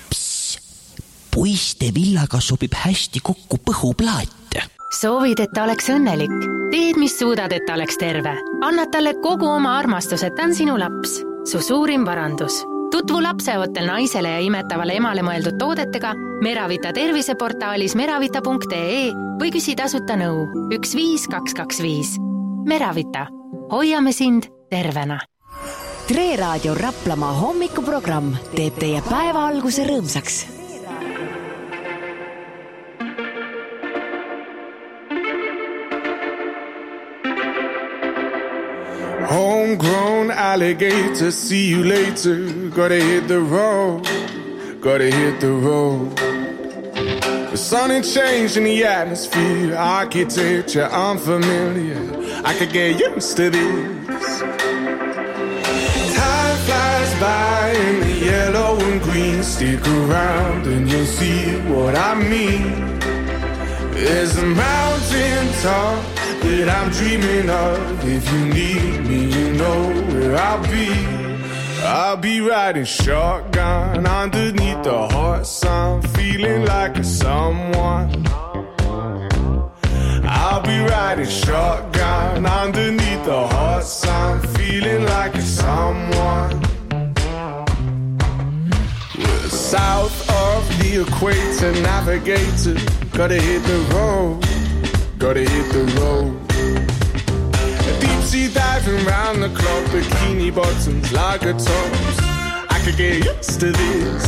Puiste villaga sobib hästi kokku põhuplaat. Soovid, et ta oleks õnnelik. Teed, mis suudad, et ta oleks terve. Annad talle kogu oma armastus, et ta on sinu laps. Su suurim varandus. Tutvu lapseootel naisele ja imetavale emale mõeldud toodetega Meravita terviseportaalis meravita punkt ee või küsi tasuta nõu üks viis kaks kaks viis. Meravita. Hoiame sind tervena. Tre Raadio Raplamaa hommikuprogramm teeb teie päeva alguse rõõmsaks. Homegrown alligator, see you later. Gotta hit the road, gotta hit the road. The sun ain't changed in the atmosphere. Architecture unfamiliar, I could get used to this. Time flies by in the yellow and green. Stick around and you'll see what I mean. There's a mountain top that I'm dreaming of. If you need me, you know where I'll be. I'll be riding shotgun underneath the hot sun, feeling like a someone. I'll be riding shotgun underneath the hot sun, feeling like a someone. We're south of the equator, navigator, gotta hit the road. Gotta hit the road. Deep sea diving round the clock, bikini bottoms, lager tops. I could get used to this.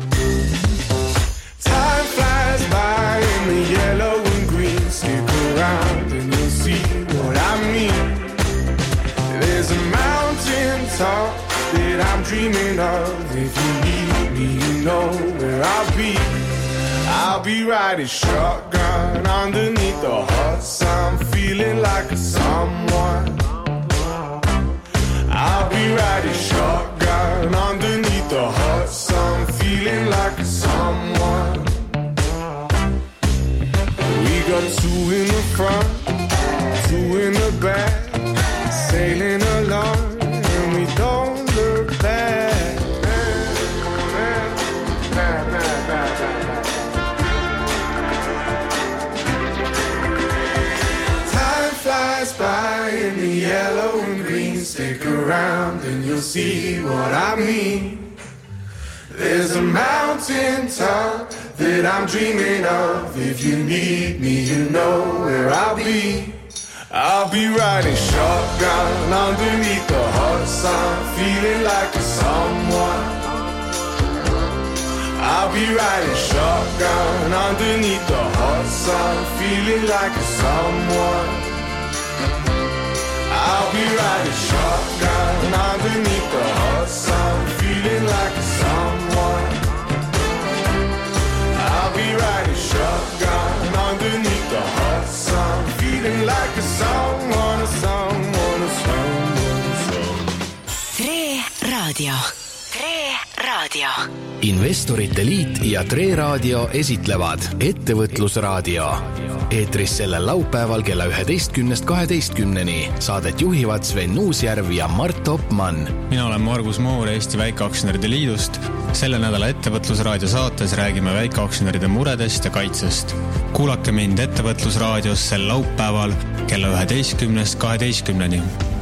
Time flies by in the yellow and green. Stick around and you'll see what I mean. There's a mountain top that I'm dreaming of. If you need me, you know where I'll be. I'll be riding shotgun underneath the hot sun, feeling like a someone. I'll be riding shotgun underneath the hot sun, feeling like a someone. We got two in the front, two in the back, sailing along and we don't look back. By in the yellow and green. Stick around and you'll see what I mean. There's a mountain top that I'm dreaming of. If you need me, you know where I'll be. I'll be riding shotgun underneath the hot sun, feeling like a someone. I'll be riding shotgun underneath the hot sun, feeling like a someone. I'll be riding shotgun underneath the hot sun, feeling like a someone. I'll be riding shotgun underneath the hot sun, feeling like a someone, a someone, a someone, a someone. Tre Raadio. Tre Raadio. Investorite Liit ja Tre Raadio esitlevad Ettevõtlusraadio. Eetris sellel laupäeval kella üheteistkümnest kaheteistkümneni. Saadet juhivad Sven Nuusjärv ja Mart Topmann. Mina olen Margus Moor Eesti Väikeaktsionäride Liidust. Selle nädala Ettevõtlusraadio saates räägime väikeaktsionäride muredest ja kaitsest. Kuulake mind Ettevõtlusraadios sel laupäeval kella üheteistkümnest kaheteistkümneni.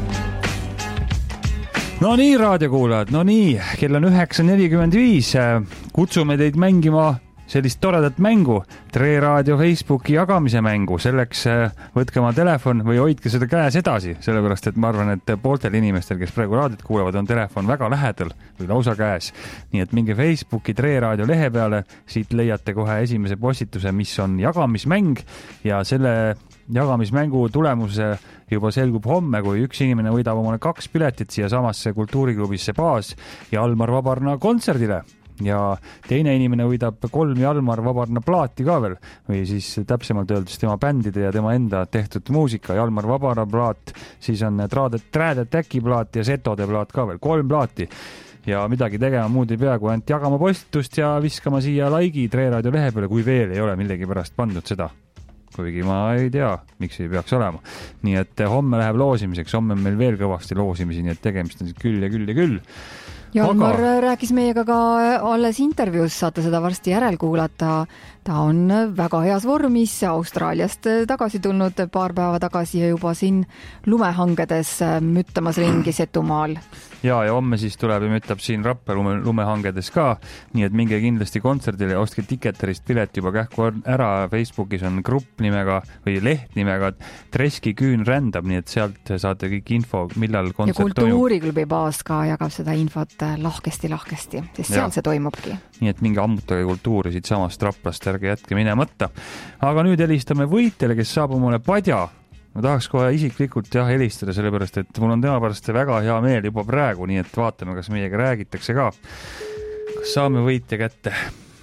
No nii, raadiokuulajad, no nii, kell on üheksa nelikümmend viis. Kutsume teid mängima sellist toredat mängu, Tre Raadio Facebooki jagamise mängu. Selleks võtke oma telefon või hoidke seda käes edasi, sellepärast et ma arvan, et pooltel inimestel, kes praegu raadiot kuulavad, on telefon väga lähedal või lausa käes. Nii et minge Facebooki Tre Raadio lehe peale, siit leiate kohe esimese postituse, mis on jagamismäng ja selle jagamismängu tulemus juba selgub homme, kui üks inimene võidab omale kaks piletit siia samasse kultuuriklubisse Baas ja Almar Vabarna kontserdile. Ja teine inimene võidab kolm Jalmar Vabarna plaati ka veel, või siis täpsemalt öeldes tema bändide ja tema enda tehtud muusika. Jalmar Vabarna plaat, siis on Trääde Täki plaat ja Setode plaat ka veel, kolm plaati. Ja midagi tegema muud ei pea, kui ainult jagama postitust ja viskama siia laigi Tre Raadio lehe peale, kui veel ei ole millegi pärast pandud seda. Kuigi ma ei tea, miks ei peaks olema. Nii et homme läheb loosimiseks, homme on meil veel kõvasti loosimisi, nii et tegemist on küll ja küll ja küll. Jalmar Aga... rääkis meiega ka alles intervjuus, saate seda varsti järel kuulata. Ta on väga heas vormis, Austraaliast tagasi tulnud paar päeva tagasi ja juba siin lumehangedes müttamas ringi Setumaal. Ja, ja homme siis tuleb ja mütab siin Rapla lume, lumehangedes ka, nii et minge kindlasti kontserdile ja ostke Ticketerist pilet juba kähku ära. Facebookis on grupp nimega või leht nimega Treski küün rändab, nii et sealt saate kõik info, millal kontsert toimub. Ja kultuuriklubi Baas ka jagab seda infot lahkesti-lahkesti, sest seal ja. See toimubki. Nii et minge ammutage kultuuri siit samast Raplast, ärge jätke minemata. Aga nüüd helistame võitjale, kes saab omale padja. Ma tahaks kohe isiklikult jah helistada, sellepärast, et mul on tema pärast väga hea meel juba praegu, nii et vaatame, kas meiega räägitakse ka. Kas saame võitja kätte?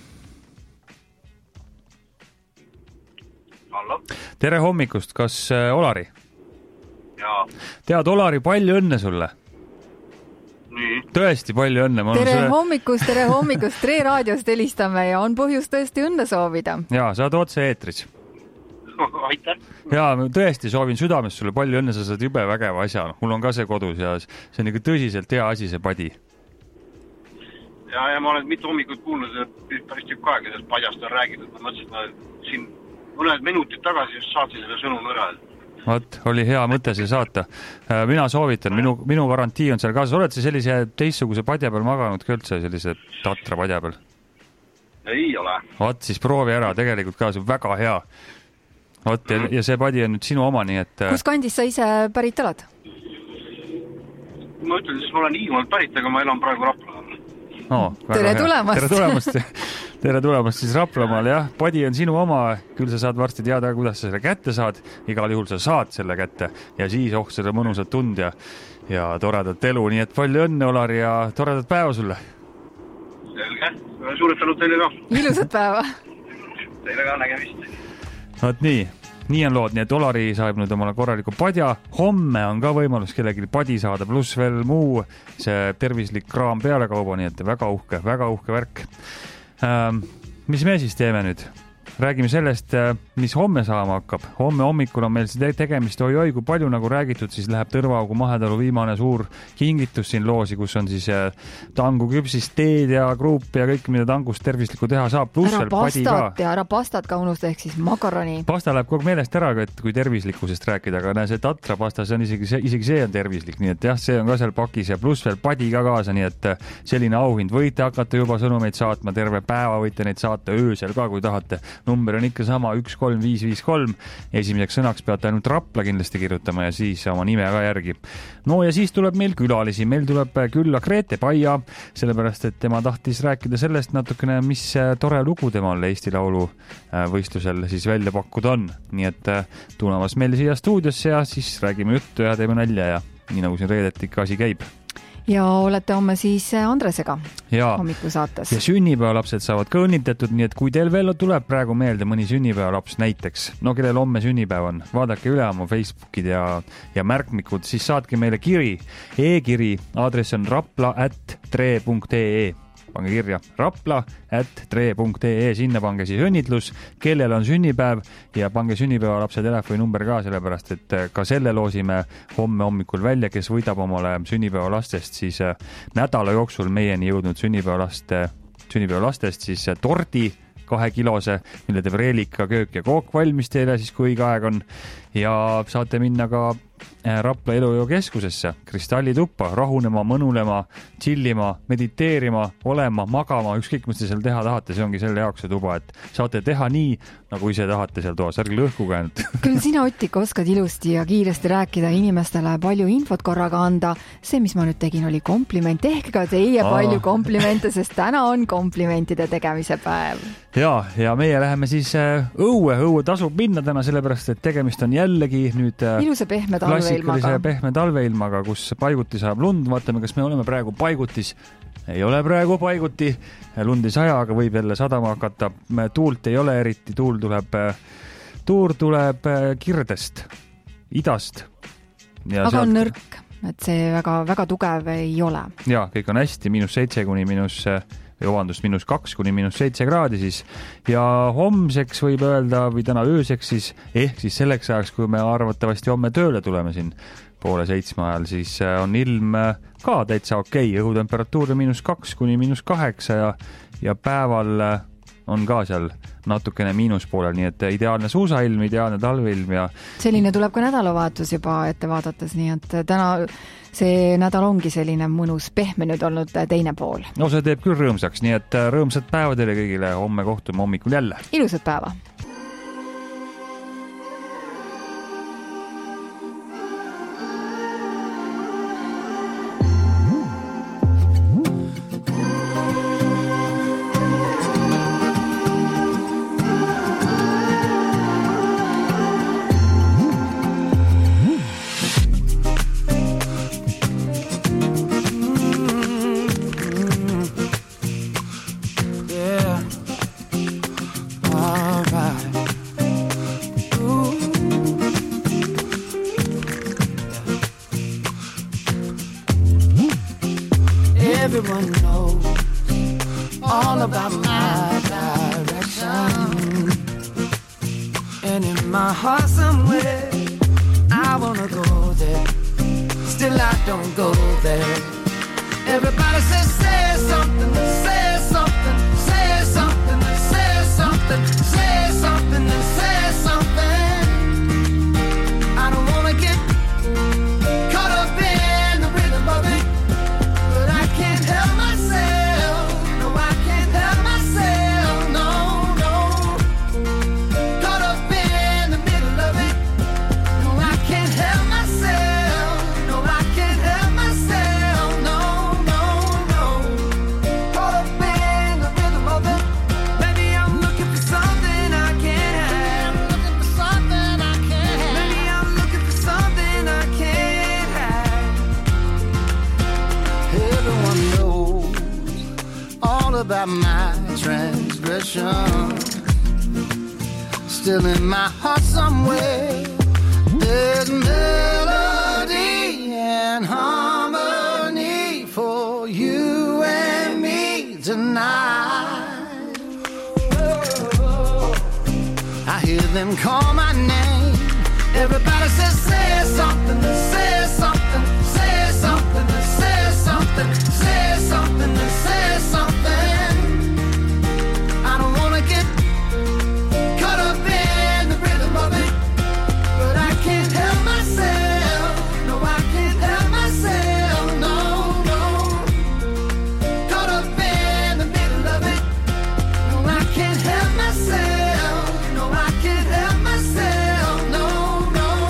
Hallo? Tere hommikust, kas Olari? Jaa. Tead, Olari, palju õnne sulle! Nii. Tõesti palju õnne. Tere sulle... hommikust, tere hommikust, Tre Raadiost helistame ja on põhjus tõesti õnne soovida. Jaa, saad otse eetris. Aitäh. Jaa, ma tõesti soovin südames sulle palju õnne, sa saad jube vägeva asja. Mul on ka see kodus ja see on ikka tõsiselt hea asi, see padi. Ja, ja ma olen mitu hommikut kuulnud, et päris tükk aega sellest padjast on räägitud. Ma mõtlesin, et ma siin mõned minutid tagasi just saatsin selle sõnum ära. Vot, oli hea mõte see saata. Mina soovitan, minu, minu garantii on seal kaasas. Oled sa sellise teistsuguse padja peal maganud ka üldse, sellise tatra padja peal? Ei ole. Vot, siis proovi ära, tegelikult ka see väga hea. Vot, ja, ja see padi on nüüd sinu oma, nii et... Kus kandis sa ise pärit oled? Ma ütlen, siis ma olen Hiiumaalt pärit, aga ma elan praegu Raplamaal. No, tere tulemast! Tere tulemast! Tere tulemast siis Raplamaal, jah. Padi on sinu oma, küll sa saad varsti teada, kuidas sa selle kätte saad. Igal juhul sa saad selle kätte ja siis oh, seda mõnusat tund ja, ja toredat elu. Nii et palju õnne, Olari, ja toredat päeva sulle! Selge, suured tänud teile ka! Ilusat päeva! Teile ka nägemist! Vot nii, nii on lood, nii et Olari saab nüüd omale korraliku padja. Homme on ka võimalus kellelgi padi saada, pluss veel muu see tervislik kraam pealekauba, nii et väga uhke, väga uhke värk. Ähm, mis me siis teeme nüüd? Räägime sellest, mis homme saama hakkab. Homme hommikul on meil see tegemist oi-oi, kui palju nagu räägitud, siis läheb Tõrvaaugu Mahetalu viimane suur kingitus siin loosi, kus on siis tangu küpsist teed ja kruup ja kõik, mida tangust tervislikku teha saab. Ära pastat ja ära pastat ka unusta, ehk siis makaroni. Pasta läheb kogu meelest ära, et kui tervislikkusest rääkida, aga näe, see tatra pasta, see on isegi, see, isegi see on tervislik, nii et jah, see on ka seal pakis ja pluss veel padi ka kaasa, nii et selline auhind. Võite hakata juba sõnumeid saatma, terve päeva võite neid saata öösel ka, kui tahate. Number on ikka sama, üks kolm viis viis kolm. Esimeseks sõnaks peate ainult Rapla kindlasti kirjutama ja siis oma nime ka järgi. No ja siis tuleb meil külalisi. Meil tuleb külla Grete Paia, sellepärast, et tema tahtis rääkida sellest natukene, mis tore lugu temal Eesti Laulu võistlusel siis välja pakkuda on. Nii et tulemas meil siia stuudiosse ja siis räägime juttu ja teeme nalja ja nii nagu siin reedet ikka asi käib. Ja olete homme siis Andresega ja, hommikusaates. Ja sünnipäevalapsed saavad ka õnnitetud, nii et kui teil veel tuleb praegu meelde mõni sünnipäevalaps näiteks, no kellel homme sünnipäev on, vaadake üle oma Facebookid ja, ja märkmikud, siis saatke meile kiri, e-kiri, aadress on rapla at tre punkt ee. Pange kirja rapla at tre punkt ee, sinna pange siis õnnitlus, kellel on sünnipäev ja pange sünnipäevalapse telefoninumber ka, sellepärast et ka selle loosime homme hommikul välja, kes võidab omale sünnipäevalastest, siis nädala jooksul meieni jõudnud sünnipäevalaste, sünnipäevalastest siis tordi kahe kilose, mille teeb Reelika köök ja kook valmis teile siis, kui õige aeg on. Ja saate minna ka Rapla Elujõu keskusesse, kristallituppa, rahunema, mõnulema, chillima, mediteerima, olema, magama, ükskõik mis te seal teha tahate, see ongi selle jaoks see tuba, et saate teha nii, nagu ise tahate seal toas, ärge lõhkuge ainult. Küll sina, Ottik, oskad ilusti ja kiiresti rääkida inimestele, palju infot korraga anda. See, mis ma nüüd tegin, oli kompliment, ehk ka teie Aa. palju komplimente, sest täna on komplimentide tegemise päev. Ja, ja meie läheme siis õue, õue tasub minna täna, sellepärast, et tegemist on jällegi nüüd ilusa pehme talveilmaga. pehme talveilmaga, kus paiguti saab lund. Vaatame, kas me oleme praegu paigutis. Ei ole praegu paiguti. Lund ei saja, aga võib jälle sadama hakata. Tuult ei ole eriti. Tuul tuleb, tuur tuleb kirdest, idast. Ja aga sealt... on nõrk, et see väga, väga tugev ei ole. Ja, kõik on hästi. Miinus seitse kuni miinus... Jovandust miinus kaks kuni miinus seitse kraadi siis. Ja homseks võib öelda, või täna ööseks siis, ehk siis selleks ajaks, kui me arvatavasti homme tööle tuleme siin poole seitsme ajal, siis on ilm ka täitsa okei. Õhutemperatuur miinus kaks kuni miinus kaheksa ja, ja päeval on ka seal natukene miinuspoolel, nii et ideaalne suusailm, ideaalne talveilm ja... Selline tuleb ka nädalavahetus juba ette vaadates, nii et täna see nädal ongi selline mõnus pehme nüüd olnud teine pool. No see teeb küll rõõmsaks, nii et rõõmsad päeva teile kõigile, homme kohtume hommikul jälle. Ilusat päeva! Everyone knows all about my direction. And in my heart somewhere, I wanna go there. Still I don't go there. Everybody says, say something, say something, say something, say something, say something, say something. I don't wanna get caught up in the rhythm of it. Can't help myself, no I can't help myself, no, no. Caught up in the middle of it, no I can't help myself, no I can't help myself, no, no, no. Caught up in the rhythm of it, maybe I'm looking for something I can't have. Looking for something I can't have. Maybe I'm looking for something I can't have. Everyone knows all about my transgression. Still in my heart somewhere, there's melody and harmony for you and me tonight. I hear them call my name. Everybody says, say something, say something, say something, say something, say something, say something. I don't wanna get caught up in the rhythm of it, but I can't help myself, no I can't help myself, no, no. Caught up in the middle of it, no I can't help myself, no I can't help myself, no, no.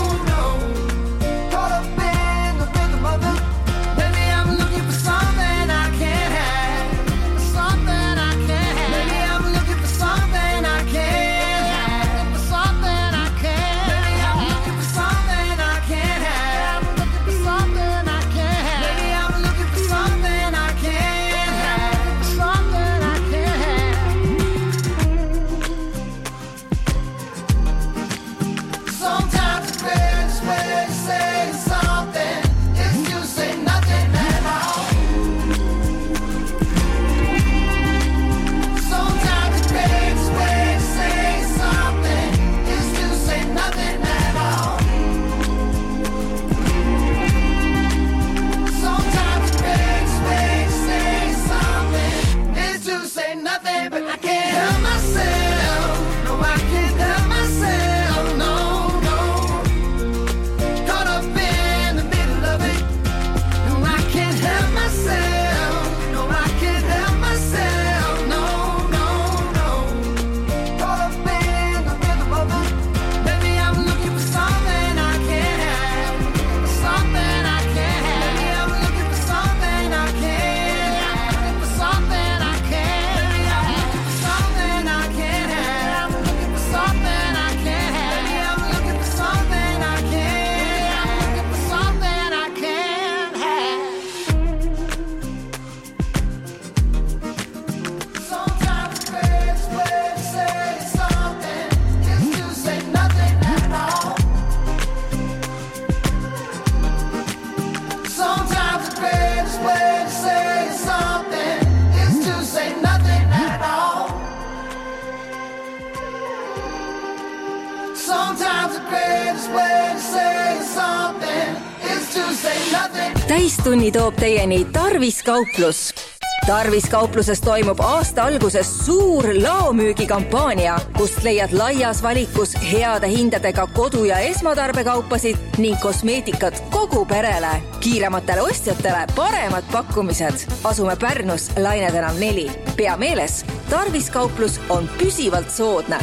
täistunni toob teieni Tarvis kauplus. Tarvis kaupluses toimub aasta alguses suur laomüügikampaania, kust leiad laias valikus heade hindadega kodu- ja esmatarbekaupasid ning kosmeetikat kogu perele. Kiirematele ostjatele paremad pakkumised. Asume Pärnus Laine tänav neli. Pea meeles, Tarvis kauplus on püsivalt soodne.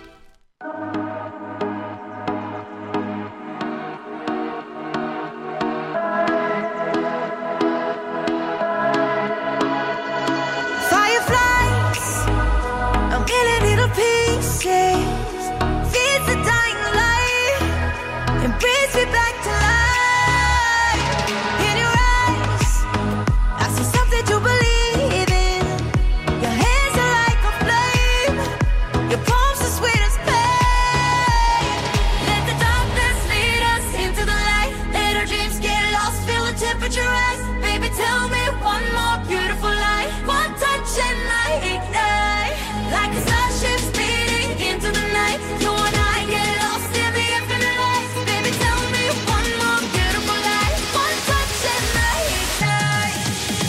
Feeds the dying light and brings me back to life. In your eyes, I see something to believe in. Your hands are like a flame. Your palms are sweet as pain. Let the darkness lead us into the light. Let our dreams get lost, feel the temperature rise. Baby, tell me one more beautiful lie. One touch and I ignite. Like a starship speeding into the night. You and I get lost in the infinite lights. Baby, tell me one more beautiful lie. One touch and I ignite.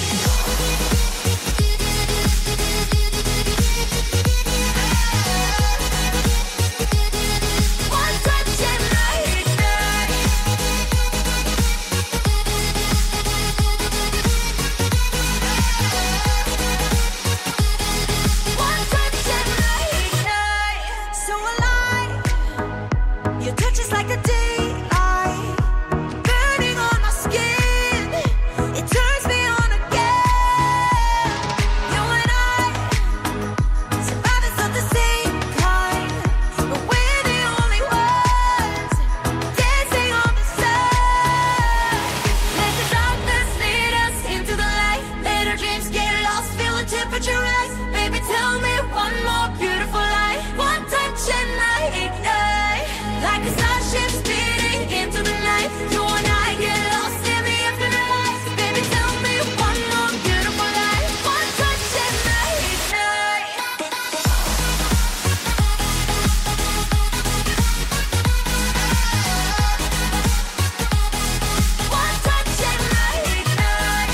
One touch and I ignite. One touch and I ignite. So alive. Your touch is like a daylight, burning on my skin. It turns me on again. You and I, survivors of the same kind, but we're the only ones dancing on the side. Let the darkness lead us into the light. Let our dreams get lost, feel the temperature rise. Baby, tell me one more beautiful lie. One touch and I ignite. Like a starship speeding into the night. You and I get lost in the infinite lights. Baby, tell me one more beautiful lie. One touch and I ignite. One touch and I ignite.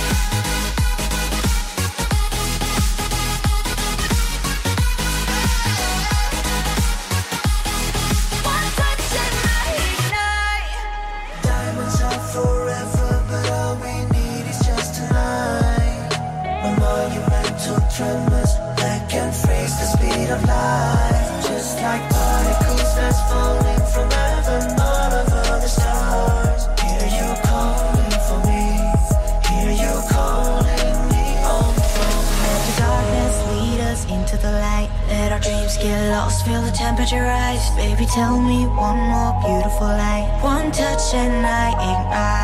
One touch and I ignite. Diamonds are forever, but all we need is just tonight. My monumental tremors that can freeze the speed of light. Just like particles that's falling from heaven all over the stars. Hear you calling for me. Hear you calling me on the phone. Let the darkness lead us into the light. Let our dreams get lost, feel the temperature rise. Baby, tell me one more beautiful lie. One touch and I ignite.